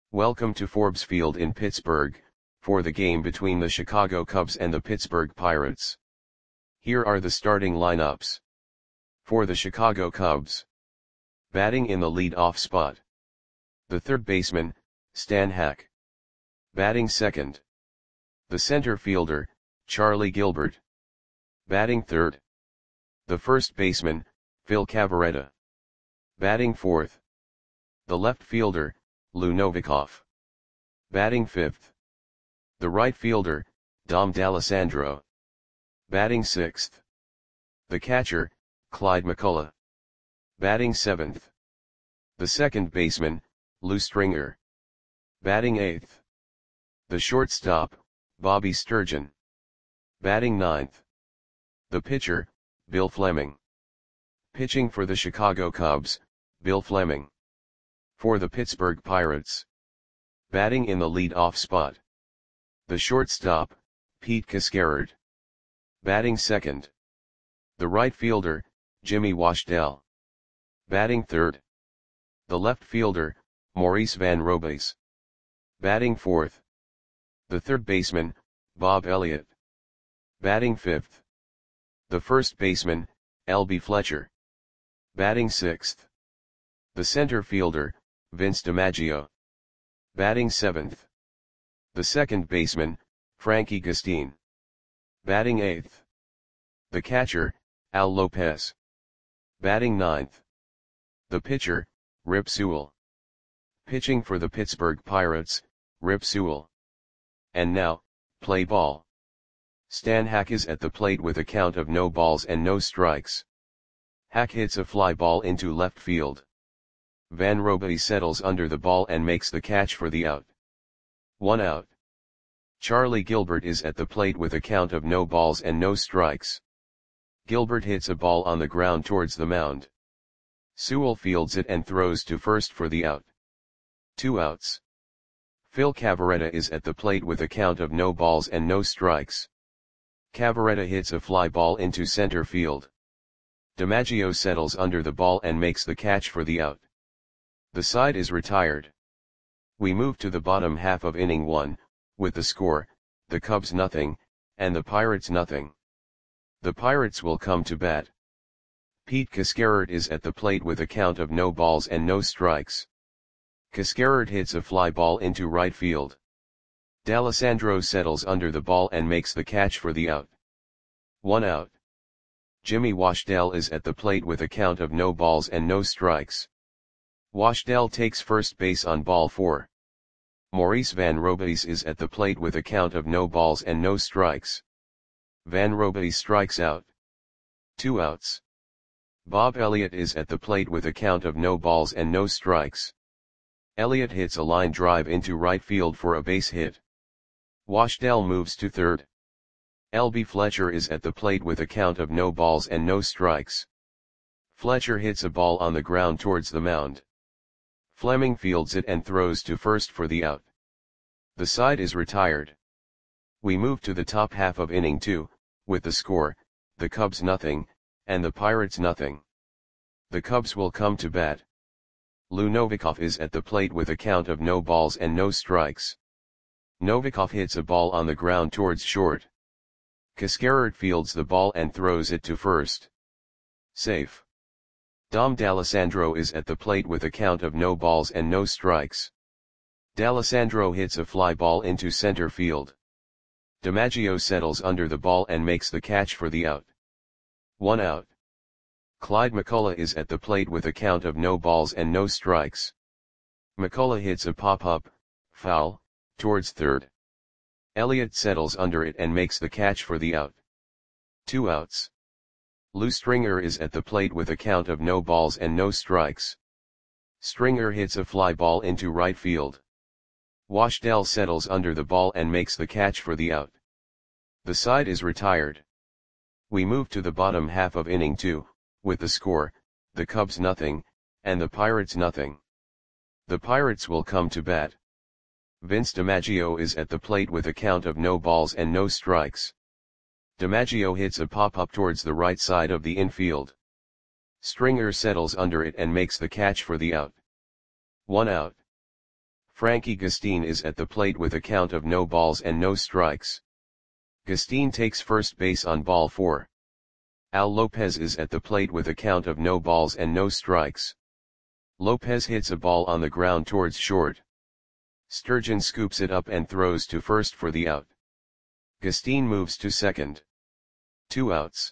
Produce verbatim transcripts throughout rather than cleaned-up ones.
Welcome to Forbes Field in Pittsburgh, for the game between the Chicago Cubs and the Pittsburgh Pirates. Here are the starting lineups. For the Chicago Cubs. Batting in the lead-off spot. The third baseman, Stan Hack. Batting second. The center fielder, Charlie Gilbert. Batting third. The first baseman, Phil Cavarretta. Batting fourth. The left fielder, Lou Novikov. Batting fifth. The right fielder, Dom D'Alessandro. Batting sixth. The catcher, Clyde McCullough. Batting seventh. The second baseman, Lou Stringer. Batting eighth. The shortstop, Bobby Sturgeon. Batting ninth. The pitcher, Bill Fleming. Pitching for the Chicago Cubs, Bill Fleming. For the Pittsburgh Pirates. Batting in the lead-off spot. The shortstop, Pete Cascarard. Batting second. The right fielder, Jimmy Washdell. Batting third. The left fielder, Maurice Van Robays. Batting fourth. The third baseman, Bob Elliott. Batting fifth. The first baseman, L B Fletcher. Batting sixth. The center fielder, Vince DiMaggio. Batting seventh. The second baseman, Frankie Gustine. Batting eighth. The catcher, Al Lopez. Batting ninth. The pitcher, Rip Sewell. Pitching for the Pittsburgh Pirates, Rip Sewell. And now, play ball. Stan Hack is at the plate with a count of no balls and no strikes. Hack hits a fly ball into left field. Van Robays settles under the ball and makes the catch for the out. One out. Charlie Gilbert is at the plate with a count of no balls and no strikes. Gilbert hits a ball on the ground towards the mound. Sewell fields it and throws to first for the out. Two outs. Phil Cavarretta is at the plate with a count of no balls and no strikes. Cavarretta hits a fly ball into center field. DiMaggio settles under the ball and makes the catch for the out. The side is retired. We move to the bottom half of inning one, with the score, the Cubs nothing, and the Pirates nothing. The Pirates will come to bat. Pete Cascarard is at the plate with a count of no balls and no strikes. Cascarard hits a fly ball into right field. D'Alessandro settles under the ball and makes the catch for the out. One out. Jimmy Washdell is at the plate with a count of no balls and no strikes. Washdell takes first base on ball four. Maurice Van Robays is at the plate with a count of no balls and no strikes. Van Robays strikes out. Two outs. Bob Elliott is at the plate with a count of no balls and no strikes. Elliott hits a line drive into right field for a base hit. Washdell moves to third. L B Fletcher is at the plate with a count of no balls and no strikes. Fletcher hits a ball on the ground towards the mound. Fleming fields it and throws to first for the out. The side is retired. We move to the top half of inning two, with the score, the Cubs nothing, and the Pirates nothing. The Cubs will come to bat. Lou Novikov is at the plate with a count of no balls and no strikes. Novikov hits a ball on the ground towards short. Cascarard fields the ball and throws it to first. Safe. Dom D'Alessandro is at the plate with a count of no balls and no strikes. D'Alessandro hits a fly ball into center field. DiMaggio settles under the ball and makes the catch for the out. One out. Clyde McCullough is at the plate with a count of no balls and no strikes. McCullough hits a pop-up, foul, towards third. Elliott settles under it and makes the catch for the out. Two outs. Lou Stringer is at the plate with a count of no balls and no strikes. Stringer hits a fly ball into right field. Washdell settles under the ball and makes the catch for the out. The side is retired. We move to the bottom half of inning two, with the score, the Cubs nothing, and the Pirates nothing. The Pirates will come to bat. Vince DiMaggio is at the plate with a count of no balls and no strikes. DiMaggio hits a pop-up towards the right side of the infield. Stringer settles under it and makes the catch for the out. One out. Frankie Gustin is at the plate with a count of no balls and no strikes. Gustin takes first base on ball four. Al Lopez is at the plate with a count of no balls and no strikes. Lopez hits a ball on the ground towards short. Sturgeon scoops it up and throws to first for the out. Gustin moves to second. Two outs.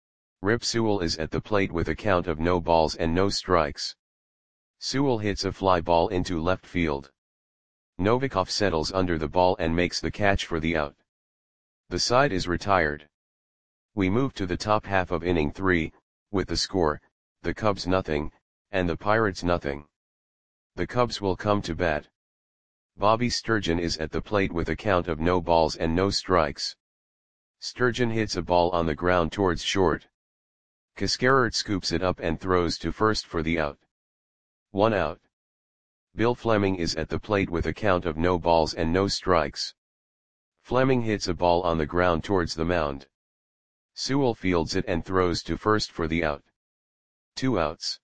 Rip Sewell is at the plate with a count of no balls and no strikes. Sewell hits a fly ball into left field. Novikov settles under the ball and makes the catch for the out. The side is retired. We move to the top half of inning three, with the score, the Cubs nothing, and the Pirates nothing. The Cubs will come to bat. Bobby Sturgeon is at the plate with a count of no balls and no strikes. Sturgeon hits a ball on the ground towards short. Cascarert scoops it up and throws to first for the out. One out. Bill Fleming is at the plate with a count of no balls and no strikes. Fleming hits a ball on the ground towards the mound. Sewell fields it and throws to first for the out. Two outs.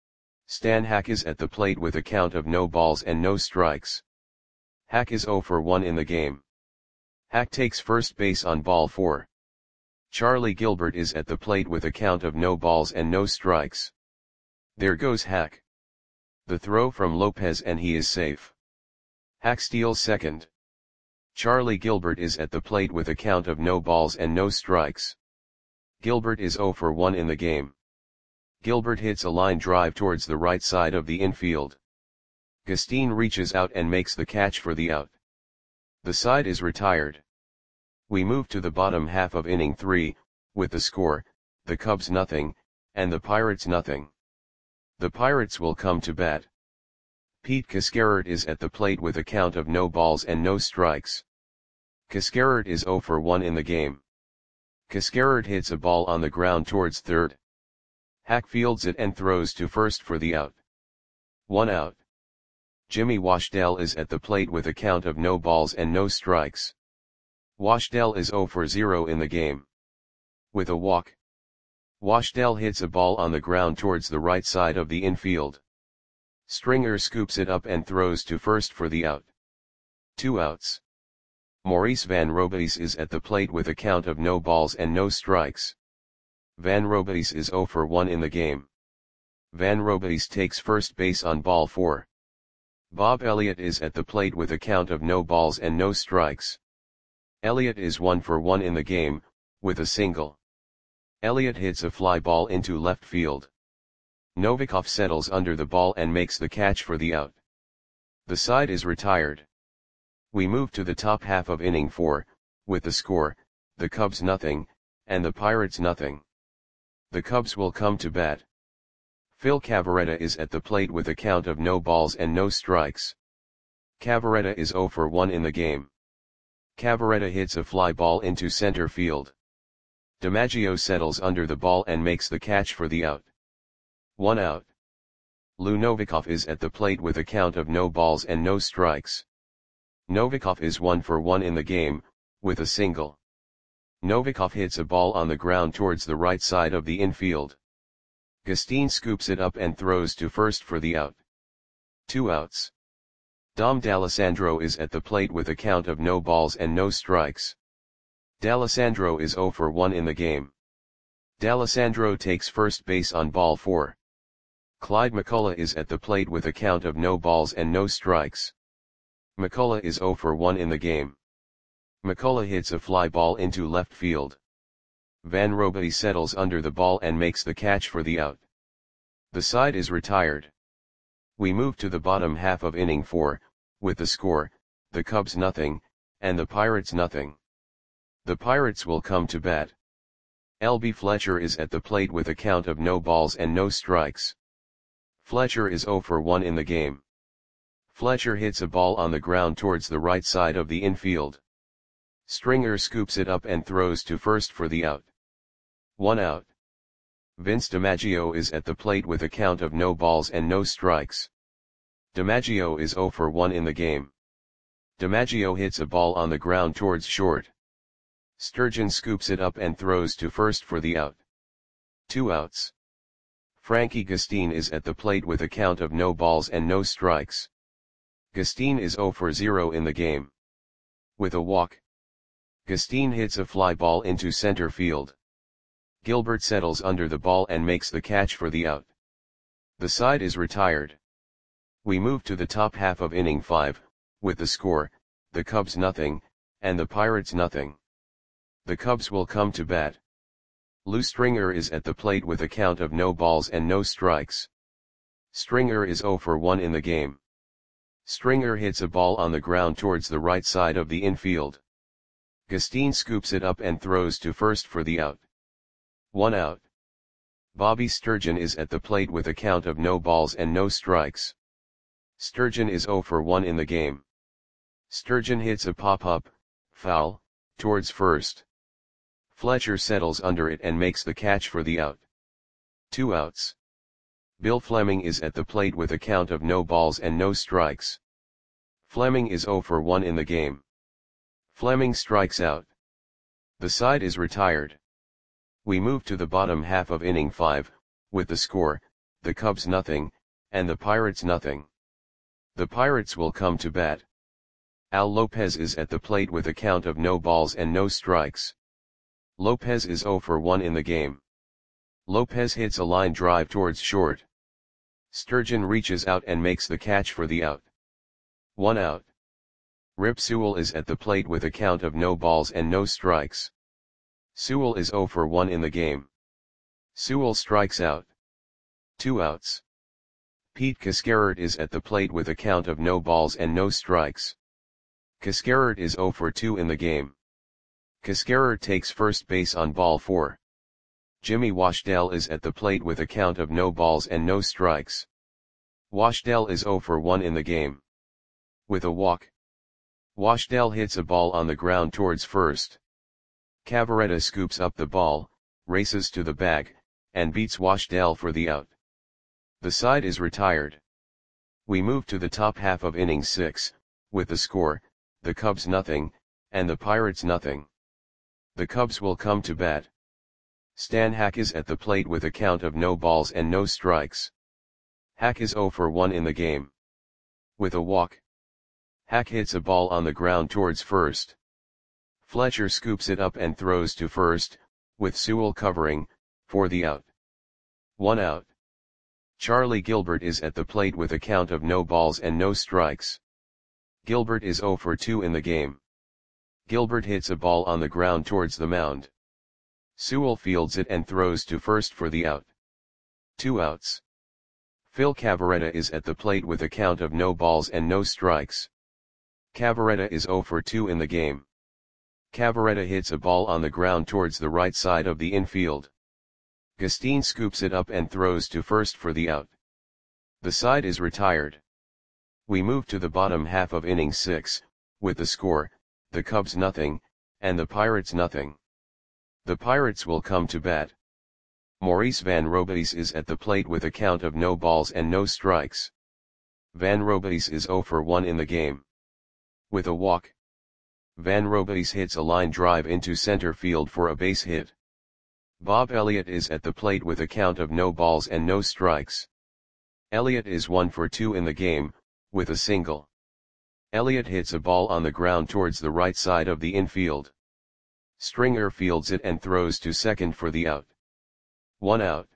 Stan Hack is at the plate with a count of no balls and no strikes. Hack is oh for one in the game. Hack takes first base on ball four. Charlie Gilbert is at the plate with a count of no balls and no strikes. There goes Hack. The throw from Lopez and he is safe. Hack steals second. Charlie Gilbert is at the plate with a count of no balls and no strikes. Gilbert is oh for one in the game. Gilbert hits a line drive towards the right side of the infield. Gustin reaches out and makes the catch for the out. The side is retired. We move to the bottom half of inning three, with the score, the Cubs nothing, and the Pirates nothing. The Pirates will come to bat. Pete Cascarert is at the plate with a count of no balls and no strikes. Cascarert is oh for one in the game. Cascarert hits a ball on the ground towards third. Hack fields it and throws to first for the out. One out. Jimmy Washdell is at the plate with a count of no balls and no strikes. Washdell is oh for zero in the game. With a walk. Washdell hits a ball on the ground towards the right side of the infield. Stringer scoops it up and throws to first for the out. Two outs. Maurice Van Robies is at the plate with a count of no balls and no strikes. Van Robies is oh for one in the game. Van Robies takes first base on ball four. Bob Elliott is at the plate with a count of no balls and no strikes. Elliott is one for one in the game, with a single. Elliott hits a fly ball into left field. Novikov settles under the ball and makes the catch for the out. The side is retired. We move to the top half of inning four, with the score, the Cubs nothing, and the Pirates nothing. The Cubs will come to bat. Phil Cavarretta is at the plate with a count of no balls and no strikes. Cavarretta is oh for one in the game. Cavarretta hits a fly ball into center field. DiMaggio settles under the ball and makes the catch for the out. One out. Lou Novikov is at the plate with a count of no balls and no strikes. Novikov is one for one in the game, with a single. Novikov hits a ball on the ground towards the right side of the infield. Gustin scoops it up and throws to first for the out. Two outs. Dom D'Alessandro is at the plate with a count of no balls and no strikes. D'Alessandro is oh for one in the game. D'Alessandro takes first base on ball four. Clyde McCullough is at the plate with a count of no balls and no strikes. McCullough is oh for one in the game. McCullough hits a fly ball into left field. Van Robies settles under the ball and makes the catch for the out. The side is retired. We move to the bottom half of inning four, with the score, the Cubs nothing, and the Pirates nothing. The Pirates will come to bat. L B Fletcher is at the plate with a count of no balls and no strikes. Fletcher is oh for one in the game. Fletcher hits a ball on the ground towards the right side of the infield. Stringer scoops it up and throws to first for the out. One out. Vince DiMaggio is at the plate with a count of no balls and no strikes. DiMaggio is oh for one in the game. DiMaggio hits a ball on the ground towards short. Sturgeon scoops it up and throws to first for the out. Two outs. Frankie Gustin is at the plate with a count of no balls and no strikes. Gustine is zero for zero in the game. With a walk, Gustine hits a fly ball into center field. Gilbert settles under the ball and makes the catch for the out. The side is retired. We move to the top half of inning five, with the score, the Cubs nothing, and the Pirates nothing. The Cubs will come to bat. Lou Stringer is at the plate with a count of no balls and no strikes. Stringer is zero for one in the game. Stringer hits a ball on the ground towards the right side of the infield. Gustine scoops it up and throws to first for the out. One out. Bobby Sturgeon is at the plate with a count of no balls and no strikes. Sturgeon is zero for one in the game. Sturgeon hits a pop-up, foul, towards first. Fletcher settles under it and makes the catch for the out. Two outs. Bill Fleming is at the plate with a count of no balls and no strikes. Fleming is zero for one in the game. Fleming strikes out. The side is retired. We move to the bottom half of inning five, with the score, the Cubs nothing, and the Pirates nothing. The Pirates will come to bat. Al Lopez is at the plate with a count of no balls and no strikes. Lopez is zero for one in the game. Lopez hits a line drive towards short. Sturgeon reaches out and makes the catch for the out. One out. Rip Sewell is at the plate with a count of no balls and no strikes. Sewell is zero for one in the game. Sewell strikes out. Two outs. Pete Cascarert is at the plate with a count of no balls and no strikes. Cascarert is zero for two in the game. Cascarert takes first base on ball four. Jimmy Washdell is at the plate with a count of no balls and no strikes. Washdell is zero for one in the game. With a walk, Washdell hits a ball on the ground towards first. Cavaretta scoops up the ball, races to the bag, and beats Washdell for the out. The side is retired. We move to the top half of inning six, with the score, the Cubs nothing, and the Pirates nothing. The Cubs will come to bat. Stan Hack is at the plate with a count of no balls and no strikes. Hack is zero for one in the game. With a walk, Hack hits a ball on the ground towards first. Fletcher scoops it up and throws to first, with Sewell covering, for the out. One out. Charlie Gilbert is at the plate with a count of no balls and no strikes. Gilbert is zero for two in the game. Gilbert hits a ball on the ground towards the mound. Sewell fields it and throws to first for the out. Two outs. Phil Cavaretta is at the plate with a count of no balls and no strikes. Cavaretta is zero for two in the game. Cavaretta hits a ball on the ground towards the right side of the infield. Gustine scoops it up and throws to first for the out. The side is retired. We move to the bottom half of inning six, with the score, the Cubs nothing, and the Pirates nothing. The Pirates will come to bat. Maurice Van Robeis is at the plate with a count of no balls and no strikes. Van Robeis is zero for one in the game. With a walk, Van Robeis hits a line drive into center field for a base hit. Bob Elliott is at the plate with a count of no balls and no strikes. Elliott is one for two in the game, with a single. Elliott hits a ball on the ground towards the right side of the infield. Stringer fields it and throws to second for the out. One out.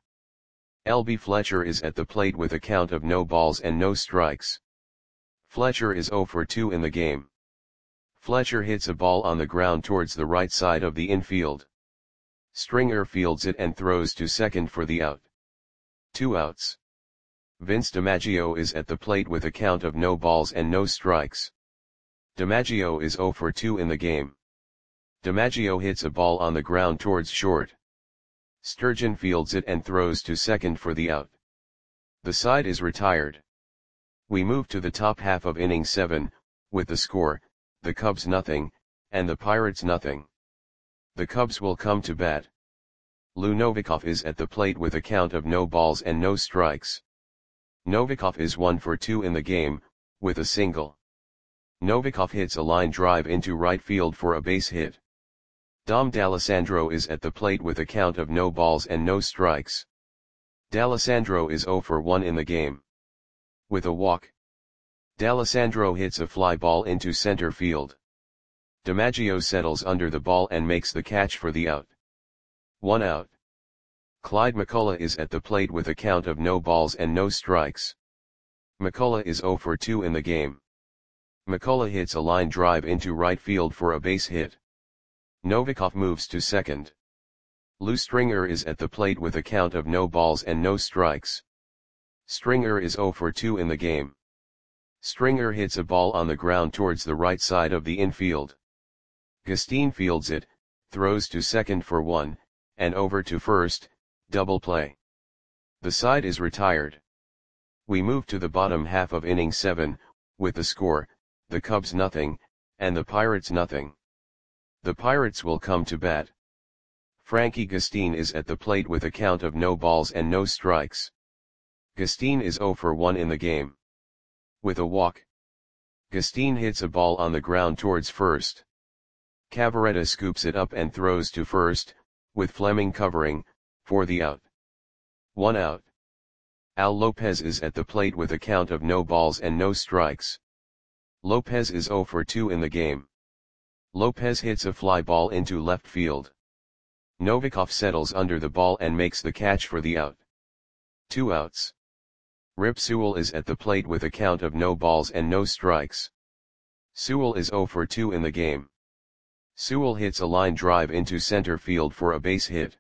L B Fletcher is at the plate with a count of no balls and no strikes. Fletcher is zero for two in the game. Fletcher hits a ball on the ground towards the right side of the infield. Stringer fields it and throws to second for the out. Two outs. Vince DiMaggio is at the plate with a count of no balls and no strikes. DiMaggio is zero for two in the game. DiMaggio hits a ball on the ground towards short. Sturgeon fields it and throws to second for the out. The side is retired. We move to the top half of inning seven, with the score, the Cubs nothing, and the Pirates nothing. The Cubs will come to bat. Lou Novikov is at the plate with a count of no balls and no strikes. Novikov is one for two in the game, with a single. Novikov hits a line drive into right field for a base hit. Dom D'Alessandro is at the plate with a count of no balls and no strikes. D'Alessandro is zero for one in the game. With a walk, D'Alessandro hits a fly ball into center field. DiMaggio settles under the ball and makes the catch for the out. One out. Clyde McCullough is at the plate with a count of no balls and no strikes. McCullough is zero for two in the game. McCullough hits a line drive into right field for a base hit. Novikov moves to second. Lou Stringer is at the plate with a count of no balls and no strikes. Stringer is zero for two in the game. Stringer hits a ball on the ground towards the right side of the infield. Gustin fields it, throws to second for one, and over to first, double play. The side is retired. We move to the bottom half of inning seven, with the score, the Cubs nothing, and the Pirates nothing. The Pirates will come to bat. Frankie Gustin is at the plate with a count of no balls and no strikes. Gustin is zero for one in the game. With a walk, Gustin hits a ball on the ground towards first. Cavarretta scoops it up and throws to first, with Fleming covering, for the out. One out. Al Lopez is at the plate with a count of no balls and no strikes. Lopez is zero for two in the game. Lopez hits a fly ball into left field. Novikov settles under the ball and makes the catch for the out. Two outs. Rip Sewell is at the plate with a count of no balls and no strikes. Sewell is zero for two in the game. Sewell hits a line drive into center field for a base hit.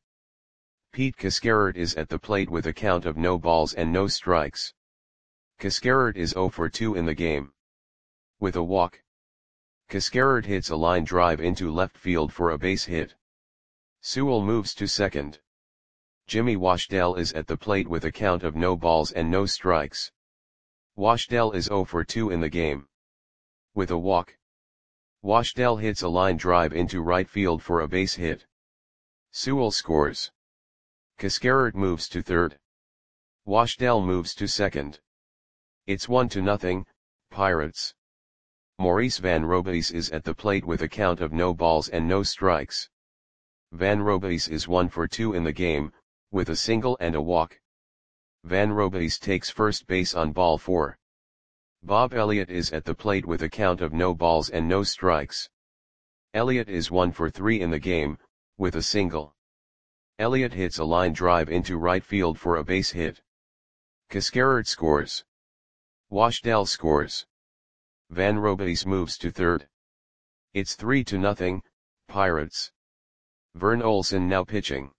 Pete Cascarert is at the plate with a count of no balls and no strikes. Cascarert is zero for two in the game. With a walk, Cascarert hits a line drive into left field for a base hit. Sewell moves to second. Jimmy Washdell is at the plate with a count of no balls and no strikes. Washdell is zero for two in the game. With a walk, Washdell hits a line drive into right field for a base hit. Sewell scores. Cascarert moves to third. Washdell moves to second. It's one to nothing, Pirates. Maurice Van Robeis is at the plate with a count of no balls and no strikes. Van Robeis is one for two in the game, with a single and a walk. Van Robeis takes first base on ball four. Bob Elliott is at the plate with a count of no balls and no strikes. Elliott is one for three in the game, with a single. Elliott hits a line drive into right field for a base hit. Cascarert scores. Washdell scores. Van Robeis moves to third. It's three to nothing, Pirates. Vern Olson now pitching.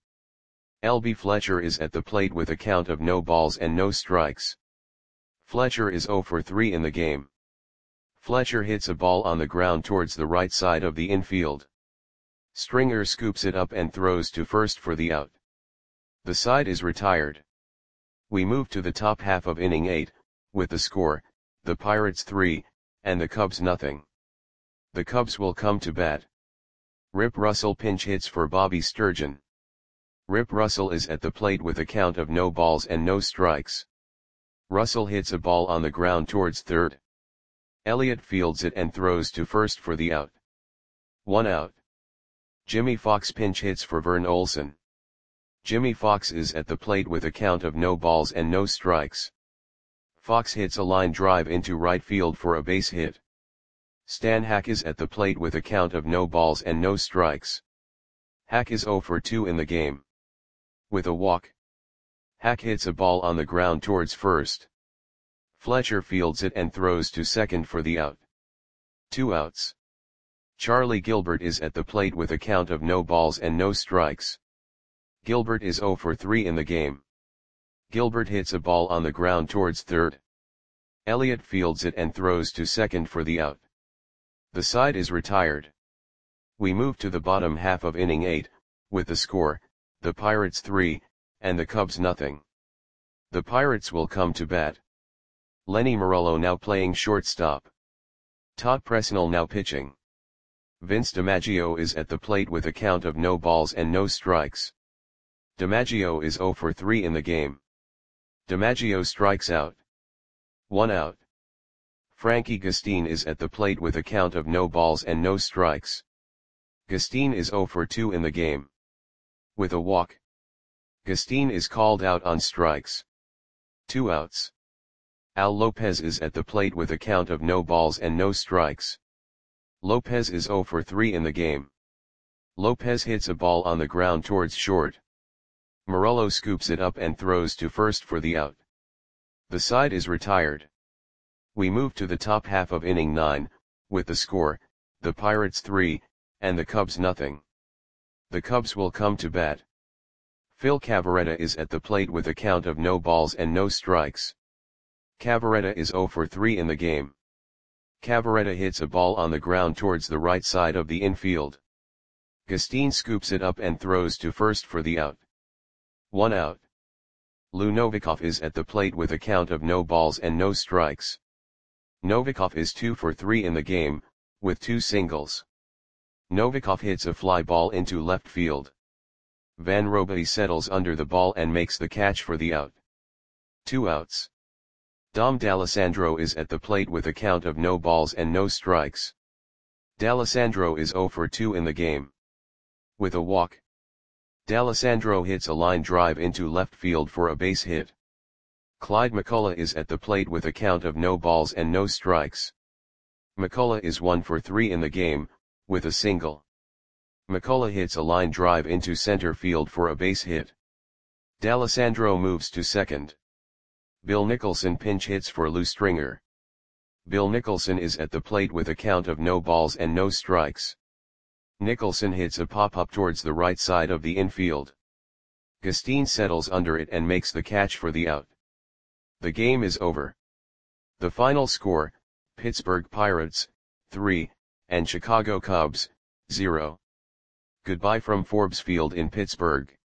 L B Fletcher is at the plate with a count of no balls and no strikes. Fletcher is zero for three in the game. Fletcher hits a ball on the ground towards the right side of the infield. Stringer scoops it up and throws to first for the out. The side is retired. We move to the top half of inning eight, with the score, the Pirates three, and the Cubs nothing. The Cubs will come to bat. Rip Russell pinch hits for Bobby Sturgeon. Rip Russell is at the plate with a count of no balls and no strikes. Russell hits a ball on the ground towards third. Elliott fields it and throws to first for the out. One out. Jimmy Fox pinch hits for Vern Olson. Jimmy Fox is at the plate with a count of no balls and no strikes. Fox hits a line drive into right field for a base hit. Stan Hack is at the plate with a count of no balls and no strikes. Hack is zero for two in the game. With a walk, Hack hits a ball on the ground towards first. Fletcher fields it and throws to second for the out. Two outs. Charlie Gilbert is at the plate with a count of no balls and no strikes. Gilbert is zero for three in the game. Gilbert hits a ball on the ground towards third. Elliott fields it and throws to second for the out. The side is retired. We move to the bottom half of inning eight, with the score, the Pirates three, and the Cubs nothing. The Pirates will come to bat. Lenny Morello now playing shortstop. Todd Presnell now pitching. Vince DiMaggio is at the plate with a count of no balls and no strikes. DiMaggio is zero for three in the game. DiMaggio strikes out. One out. Frankie Gustin is at the plate with a count of no balls and no strikes. Gustin is zero for two in the game. With a walk, Gustin is called out on strikes. Two outs. Al Lopez is at the plate with a count of no balls and no strikes. Lopez is zero for three in the game. Lopez hits a ball on the ground towards short. Morello scoops it up and throws to first for the out. The side is retired. We move to the top half of inning nine, with the score, the Pirates three, and the Cubs nothing. The Cubs will come to bat. Phil Cavarretta is at the plate with a count of no balls and no strikes. Cavarretta is zero for three in the game. Cavarretta hits a ball on the ground towards the right side of the infield. Gustin scoops it up and throws to first for the out. One out. Lou Novikov is at the plate with a count of no balls and no strikes. Novikov is two for three in the game, with two singles. Novikov hits a fly ball into left field. Van Robaty settles under the ball and makes the catch for the out. Two outs. Dom D'Alessandro is at the plate with a count of no balls and no strikes. D'Alessandro is zero for two in the game. With a walk. D'Alessandro hits a line drive into left field for a base hit. Clyde McCullough is at the plate with a count of no balls and no strikes. McCullough is one for three in the game, with a single. McCullough hits a line drive into center field for a base hit. D'Alessandro moves to second. Bill Nicholson pinch hits for Lou Stringer. Bill Nicholson is at the plate with a count of no balls and no strikes. Nicholson hits a pop-up towards the right side of the infield. Gustin settles under it and makes the catch for the out. The game is over. The final score, Pittsburgh Pirates, three, and Chicago Cubs, zero. Goodbye from Forbes Field in Pittsburgh.